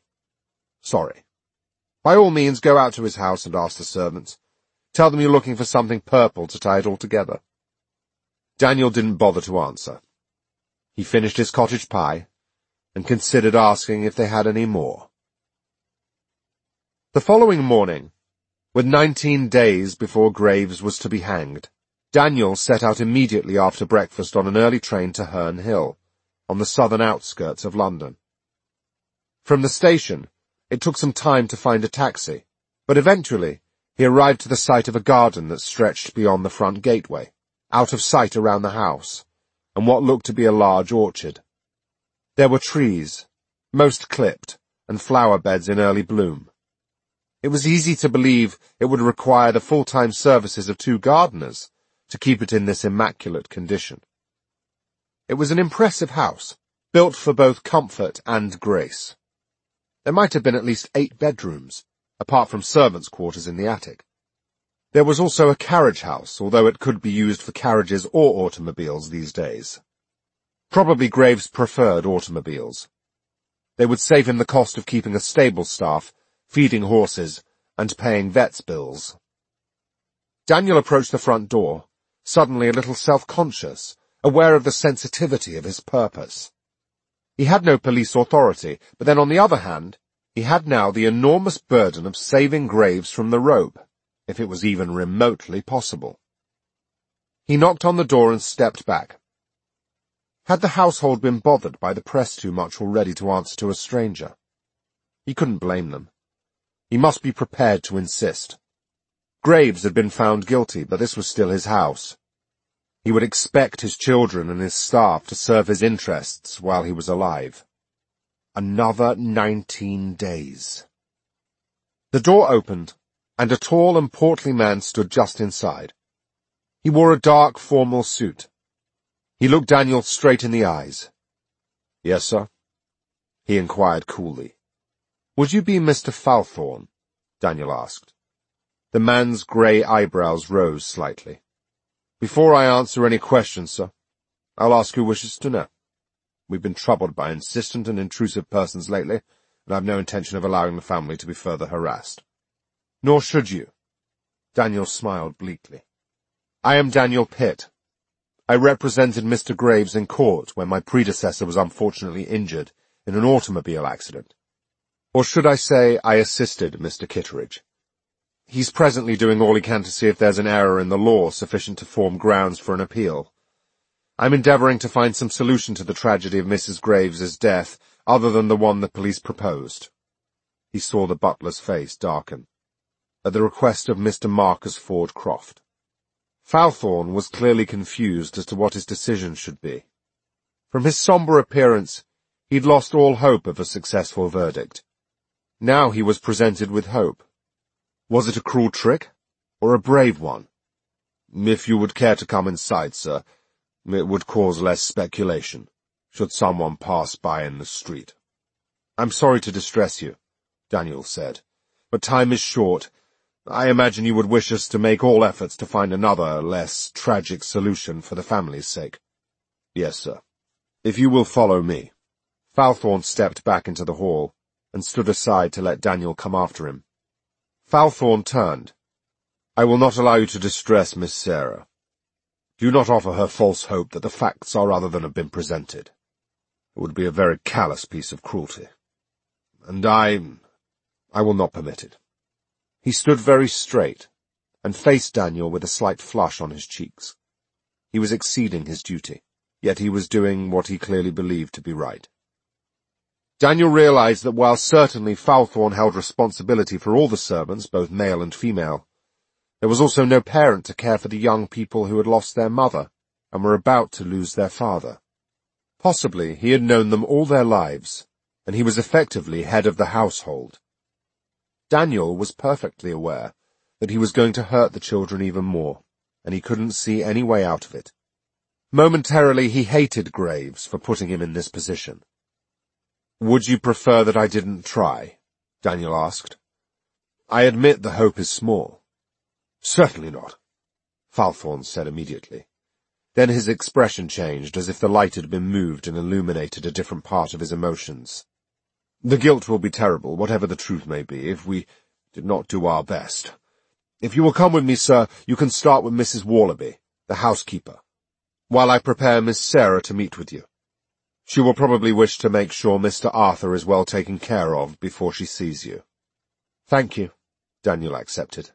Sorry. By all means, go out to his house and ask the servants. Tell them you're looking for something purple to tie it all together. Daniel didn't bother to answer. He finished his cottage pie and considered asking if they had any more. The following morning, with 19 days before Graves was to be hanged, Daniel set out immediately after breakfast on an early train to Herne Hill, on the southern outskirts of London. From the station, it took some time to find a taxi, but eventually he arrived to the site of a garden that stretched beyond the front gateway, out of sight around the house, and what looked to be a large orchard. There were trees, most clipped, and flower beds in early bloom. It was easy to believe it would require the full-time services of 2 gardeners to keep it in this immaculate condition. It was an impressive house, built for both comfort and grace. There might have been at least 8 bedrooms, apart from servants' quarters in the attic. There was also a carriage house, although it could be used for carriages or automobiles these days. Probably Graves preferred automobiles. They would save him the cost of keeping a stable staff, feeding horses, and paying vets' bills. Daniel approached the front door, suddenly a little self-conscious, aware of the sensitivity of his purpose. He had no police authority, but then on the other hand, he had now the enormous burden of saving Graves from the rope, if it was even remotely possible. He knocked on the door and stepped back. Had the household been bothered by the press too much already to answer to a stranger? He couldn't blame them. He must be prepared to insist. Graves had been found guilty, but this was still his house. He would expect his children and his staff to serve his interests while he was alive. Another 19 days. The door opened, and a tall and portly man stood just inside. He wore a dark, formal suit. He looked Daniel straight in the eyes. "Yes, sir?" he inquired coolly. "Would you be Mr. Falthorn?" Daniel asked. The man's grey eyebrows rose slightly. "Before I answer any questions, sir, I'll ask who wishes to know. We've been troubled by insistent and intrusive persons lately, and I've no intention of allowing the family to be further harassed." "Nor should you." Daniel smiled bleakly. "I am Daniel Pitt. I represented Mr. Graves in court when my predecessor was unfortunately injured in an automobile accident. Or should I say I assisted Mr. Kitteridge. He's presently doing all he can to see if there's an error in the law sufficient to form grounds for an appeal. I'm endeavouring to find some solution to the tragedy of Mrs. Graves's death other than the one the police proposed." He saw the butler's face darken. At the request of Mr. Marcus Ford Croft. Falthorn was clearly confused as to what his decision should be. From his sombre appearance, he'd lost all hope of a successful verdict. Now he was presented with hope. Was it a cruel trick, or a brave one? "If you would care to come inside, sir, it would cause less speculation, should someone pass by in the street." "I'm sorry to distress you," Daniel said, "but time is short. I imagine you would wish us to make all efforts to find another, less tragic solution for the family's sake." "Yes, sir. If you will follow me." Falthorn stepped back into the hall and stood aside to let Daniel come after him. Falthorn turned. "I will not allow you to distress Miss Sarah. Do not offer her false hope that the facts are other than have been presented. It would be a very callous piece of cruelty. And I will not permit it." He stood very straight and faced Daniel with a slight flush on his cheeks. He was exceeding his duty, yet he was doing what he clearly believed to be right. Daniel realized that while certainly Falthorn held responsibility for all the servants, both male and female, there was also no parent to care for the young people who had lost their mother and were about to lose their father. Possibly he had known them all their lives, and he was effectively head of the household. Daniel was perfectly aware that he was going to hurt the children even more, and he couldn't see any way out of it. Momentarily he hated Graves for putting him in this position. "Would you prefer that I didn't try?" Daniel asked. "I admit the hope is small." "Certainly not," Falthorn said immediately. Then his expression changed, as if the light had been moved and illuminated a different part of his emotions. "The guilt will be terrible, whatever the truth may be, if we did not do our best. If you will come with me, sir, you can start with Mrs. Wallaby, the housekeeper, while I prepare Miss Sarah to meet with you. She will probably wish to make sure Mr. Arthur is well taken care of before she sees you." "Thank you," Daniel accepted.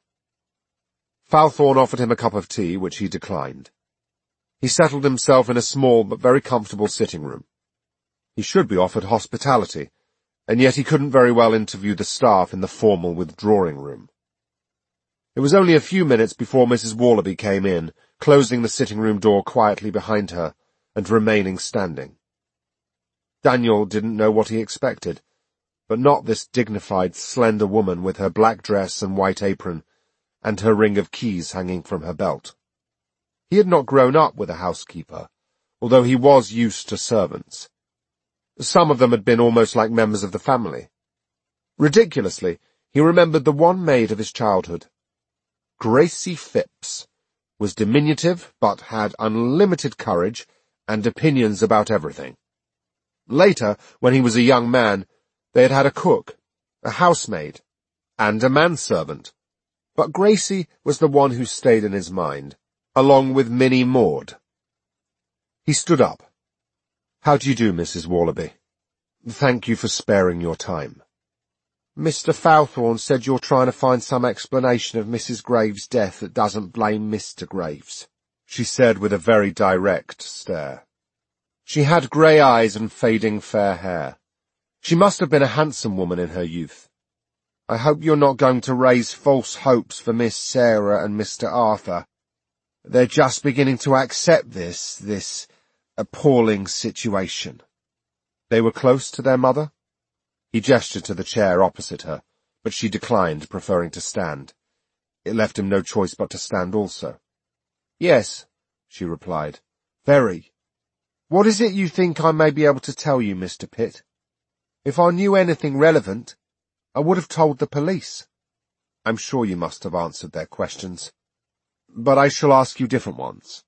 Falthorn offered him a cup of tea, which he declined. He settled himself in a small but very comfortable sitting room. He should be offered hospitality, and yet he couldn't very well interview the staff in the formal withdrawing room. It was only a few minutes before Mrs. Wallaby came in, closing the sitting-room door quietly behind her and remaining standing. Daniel didn't know what he expected, but not this dignified, slender woman with her black dress and white apron, and her ring of keys hanging from her belt. He had not grown up with a housekeeper, although he was used to servants. Some of them had been almost like members of the family. Ridiculously, he remembered the one maid of his childhood. Gracie Phipps was diminutive, but had unlimited courage and opinions about everything. Later, when he was a young man, they had had a cook, a housemaid, and a manservant. But Gracie was the one who stayed in his mind, along with Minnie Maud. He stood up. "How do you do, Mrs. Wallaby? Thank you for sparing your time." "Mr. Falthorn said you're trying to find some explanation of Mrs. Graves' death that doesn't blame Mr. Graves," she said with a very direct stare. She had grey eyes and fading fair hair. She must have been a handsome woman in her youth. I hope you're not going to raise false hopes for Miss Sarah and Mr. Arthur. They're just beginning to accept this appalling situation. They were close to their mother? He gestured to the chair opposite her, but she declined, preferring to stand. It left him no choice but to stand also. Yes, she replied. Very. What is it you think I may be able to tell you, Mr. Pitt? If I knew anything relevant, I would have told the police. I'm sure you must have answered their questions. But I shall ask you different ones.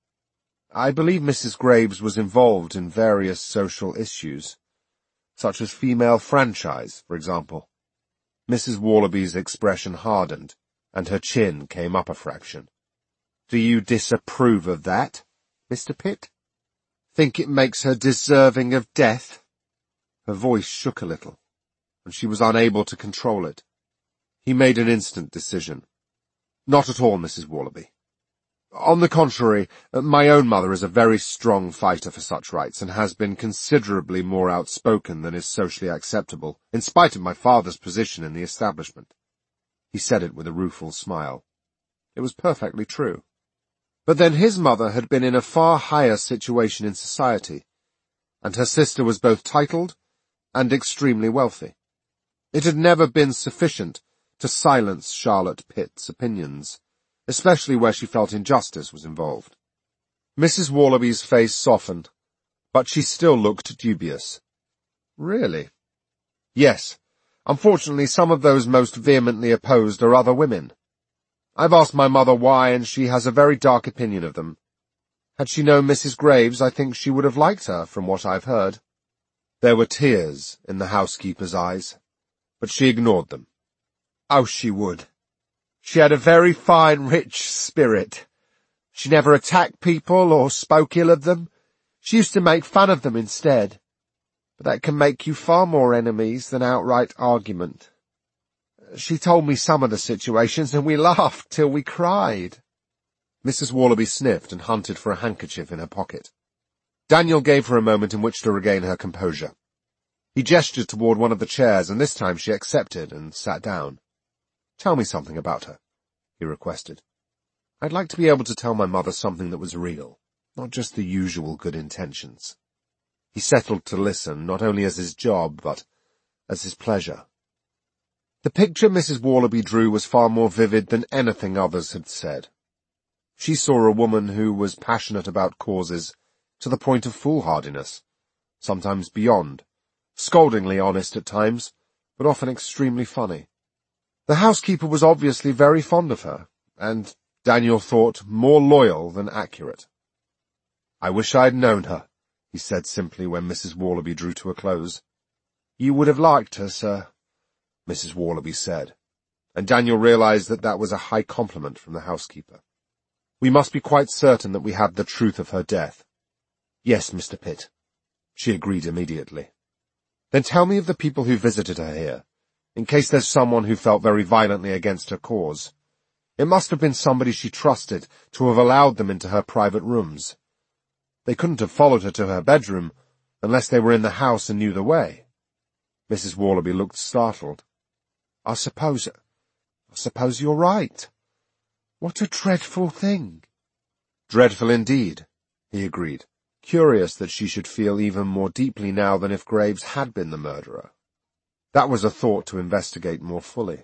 I believe Mrs. Graves was involved in various social issues, such as female franchise, for example. Mrs. Wallaby's expression hardened, and her chin came up a fraction. Do you disapprove of that, Mr. Pitt? Think it makes her deserving of death? Her voice shook a little, and she was unable to control it. He made an instant decision. Not at all, Mrs. Wallaby. On the contrary, my own mother is a very strong fighter for such rights, and has been considerably more outspoken than is socially acceptable, in spite of my father's position in the establishment. He said it with a rueful smile. It was perfectly true. But then his mother had been in a far higher situation in society, and her sister was both titled and extremely wealthy. It had never been sufficient to silence Charlotte Pitt's opinions, especially where she felt injustice was involved. Mrs. Wallaby's face softened, but she still looked dubious. Really? Yes. Unfortunately, some of those most vehemently opposed are other women. I've asked my mother why, and she has a very dark opinion of them. Had she known Mrs. Graves, I think she would have liked her, from what I've heard. There were tears in the housekeeper's eyes, but she ignored them. Oh, she would. She had a very fine, rich spirit. She never attacked people or spoke ill of them. She used to make fun of them instead. But that can make you far more enemies than outright argument. She told me some of the situations, and we laughed till we cried. Mrs. Wallaby sniffed and hunted for a handkerchief in her pocket. Daniel gave her a moment in which to regain her composure. He gestured toward one of the chairs, and this time she accepted and sat down. Tell me something about her, he requested. I'd like to be able to tell my mother something that was real, not just the usual good intentions. He settled to listen, not only as his job, but as his pleasure. The picture Mrs. Wallaby drew was far more vivid than anything others had said. She saw a woman who was passionate about causes to the point of foolhardiness, sometimes beyond, scoldingly honest at times, but often extremely funny. The housekeeper was obviously very fond of her, and, Daniel thought, more loyal than accurate. I wish I'd known her, he said simply when Mrs. Wallaby drew to a close. You would have liked her, sir, Mrs. Wallaby said, and Daniel realized that that was a high compliment from the housekeeper. We must be quite certain that we have the truth of her death. Yes, Mr. Pitt. She agreed immediately. Then tell me of the people who visited her here, in case there's someone who felt very violently against her cause. It must have been somebody she trusted to have allowed them into her private rooms. They couldn't have followed her to her bedroom unless they were in the house and knew the way. Mrs. Wallaby looked startled. I suppose you're right. What a dreadful thing. Dreadful indeed, he agreed, curious that she should feel even more deeply now than if Graves had been the murderer. That was a thought to investigate more fully.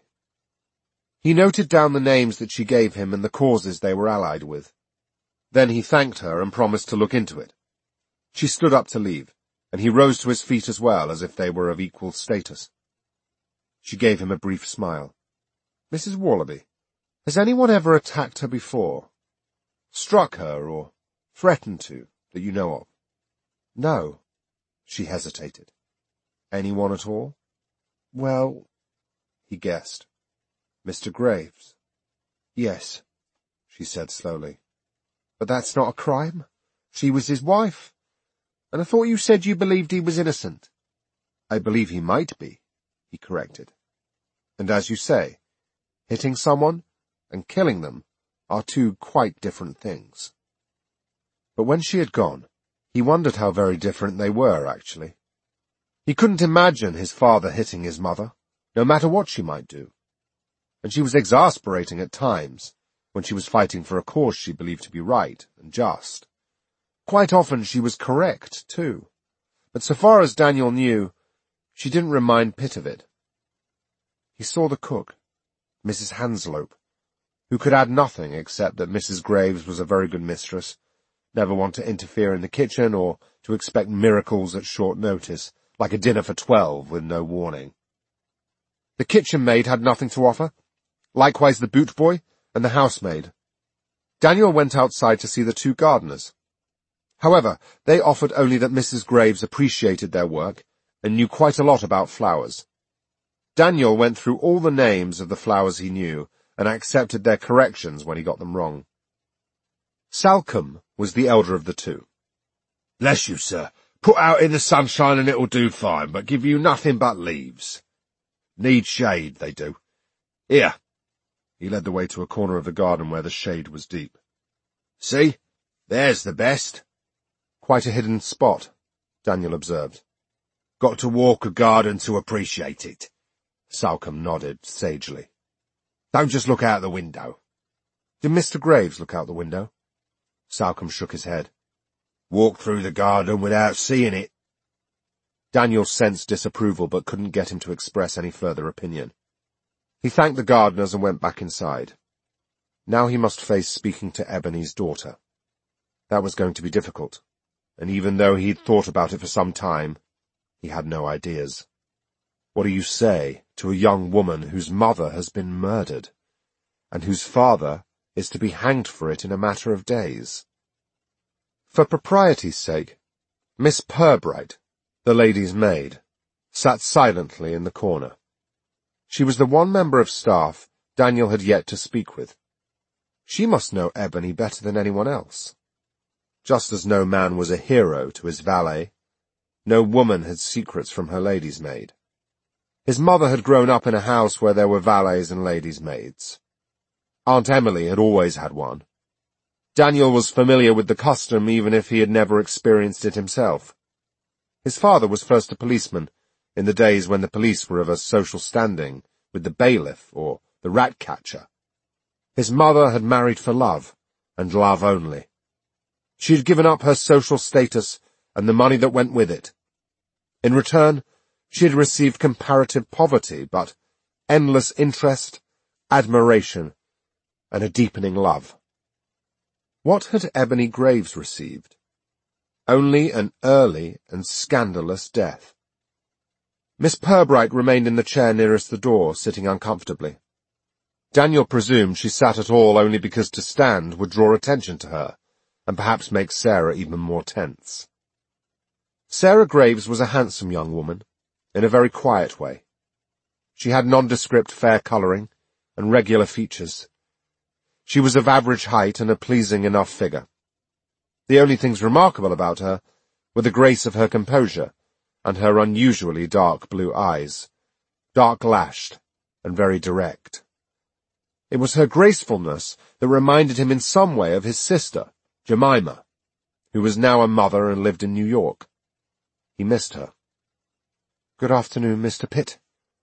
He noted down the names that she gave him and the causes they were allied with. Then he thanked her and promised to look into it. She stood up to leave, and he rose to his feet as well, as if they were of equal status. She gave him a brief smile. Mrs. Wallaby, has anyone ever attacked her before? Struck her or threatened to, that you know of? No. She hesitated. Anyone at all? Well, he guessed. Mr. Graves. Yes, she said slowly. But that's not a crime. She was his wife. And I thought you said you believed he was innocent. I believe he might be, he corrected. And as you say, hitting someone and killing them are two quite different things. But when she had gone, he wondered how very different they were, actually. He couldn't imagine his father hitting his mother, no matter what she might do. And she was exasperating at times, when she was fighting for a cause she believed to be right and just. Quite often she was correct, too. But so far as Daniel knew, she didn't remind Pitt of it. He saw the cook, Mrs. Hanslope, who could add nothing except that Mrs. Graves was a very good mistress, never one to interfere in the kitchen or to expect miracles at short notice, like a dinner for 12 with no warning. The kitchen maid had nothing to offer, likewise the boot boy and the housemaid. Daniel went outside to see the two gardeners. However, they offered only that Mrs. Graves appreciated their work and knew quite a lot about flowers. Daniel went through all the names of the flowers he knew and accepted their corrections when he got them wrong. Salcombe was the elder of the two. "Bless you, sir. Put out in the sunshine and it'll do fine, but give you nothing but leaves. Need shade, they do. Here." He led the way to a corner of the garden where the shade was deep. "See? There's the best." Quite a hidden spot, Daniel observed. "Got to walk a garden to appreciate it." Salcombe nodded sagely. "Don't just look out the window." Did Mr. Graves look out the window? Salcombe shook his head. "Walk through the garden without seeing it." Daniel sensed disapproval but couldn't get him to express any further opinion. He thanked the gardeners and went back inside. Now he must face speaking to Ebony's daughter. That was going to be difficult, and even though he'd thought about it for some time, he had no ideas. What do you say to a young woman whose mother has been murdered, and whose father is to be hanged for it in a matter of days? For propriety's sake, Miss Pirbright, the lady's maid, sat silently in the corner. She was the one member of staff Daniel had yet to speak with. She must know Ebony better than anyone else. Just as no man was a hero to his valet, no woman had secrets from her lady's maid. His mother had grown up in a house where there were valets and ladies' maids. Aunt Emily had always had one. Daniel was familiar with the custom even if he had never experienced it himself. His father was first a policeman in the days when the police were of a social standing with the bailiff or the rat-catcher. His mother had married for love, and love only. She had given up her social status and the money that went with it. In return, she had received comparative poverty, but endless interest, admiration, and a deepening love. What had Ebony Graves received? Only an early and scandalous death. Miss Pirbright remained in the chair nearest the door, sitting uncomfortably. Daniel presumed she sat at all only because to stand would draw attention to her, and perhaps make Sarah even more tense. Sarah Graves was a handsome young woman, in a very quiet way. She had nondescript fair colouring and regular features. She was of average height and a pleasing enough figure. The only things remarkable about her were the grace of her composure and her unusually dark blue eyes, dark-lashed and very direct. It was her gracefulness that reminded him in some way of his sister, Jemima, who was now a mother and lived in New York. He missed her. "Good afternoon, Mr. Pitt,"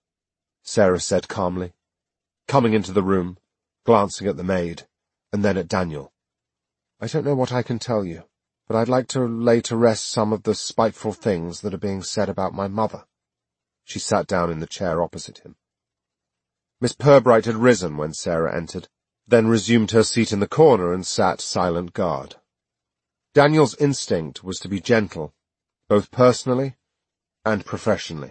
Sarah said calmly, coming into the room, glancing at the maid, and then at Daniel. "I don't know what I can tell you, but I'd like to lay to rest some of the spiteful things that are being said about my mother." She sat down in the chair opposite him. Miss Pirbright had risen when Sarah entered, then resumed her seat in the corner and sat silent guard. Daniel's instinct was to be gentle, both personally and professionally.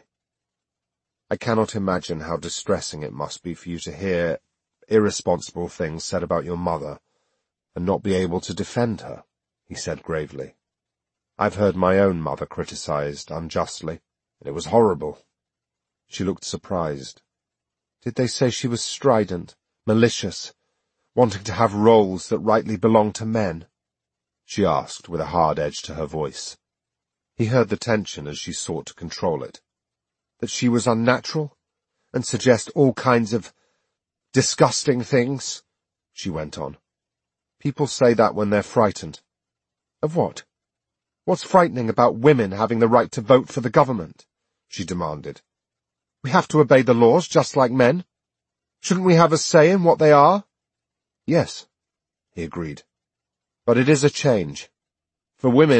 "I cannot imagine how distressing it must be for you to hear irresponsible things said about your mother and not be able to defend her," he said gravely. "I've heard my own mother criticized unjustly, and it was horrible." She looked surprised. "Did they say she was strident, malicious, wanting to have roles that rightly belonged to men?" she asked with a hard edge to her voice. He heard the tension as she sought to control it. "That she was unnatural and suggest all kinds of disgusting things," she went on. "People say that when they're frightened. Of what? What's frightening about women having the right to vote for the government? She demanded. We have to obey the laws just like men. Shouldn't we have a say in what they are? Yes, he agreed. But it is a change. For women,